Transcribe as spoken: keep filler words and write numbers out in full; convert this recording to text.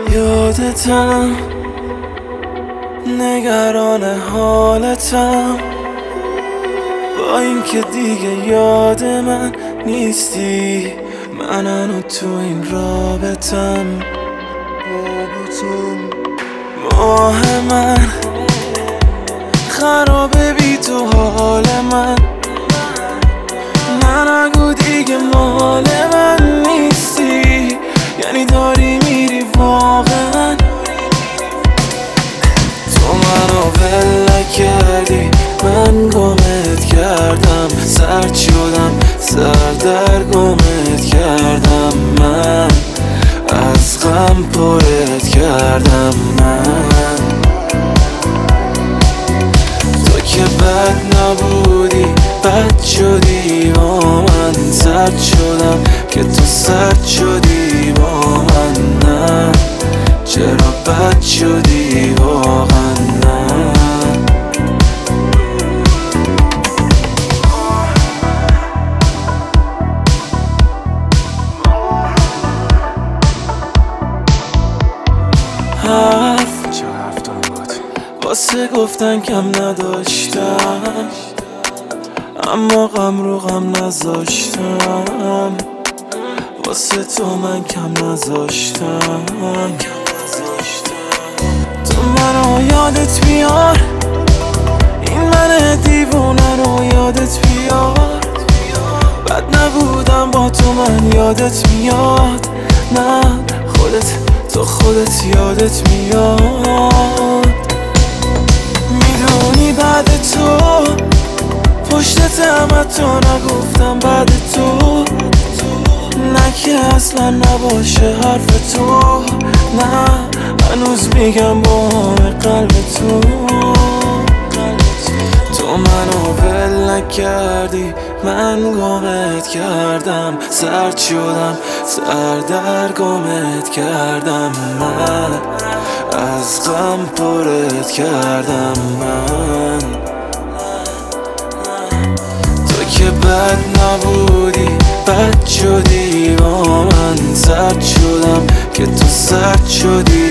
یادتم، نگران حالتم، با اینکه دیگه یاد من نیستی. من هنوز تو این رابطم، ماه من خرابه بی تو حال من. نه نگو دیگه مال من نیستی، یعنی داری میری واقعا. تو منو ول نکردی، من گمت کردم، سرد شدم، سردرگمت کردم. من از غم پرت کردم. من تو که بد نبودی، بد شدی با من. سرد شدم که تو سرد شدی با من. نه چرا بد شدی واقعا. نه حرف چه حرف دارم بود، واسه گفتن کم نداشتم، اما غم رو غم نذاشتم. واسه تو من کم نذاشتم. تو منو یادت بیار، این من دیوونه رو یادت بیار. بد نبودم با تو من یادت میاد. نه خودت، تو خودت یادت میاد. میدونی بعد تو پشتتم حتی نگفتم بعد تو. نه که اصلا نباشه حرف تو. نه هنوز میگم با همه قلب تو. تو منو ول نکردی، من گمت کردم، سرد شدم، سردرگمت کردم. من از غم پرت کردم. من تو که بد نبودی، بد شدی با من. سرد شدم که تو سرد شدی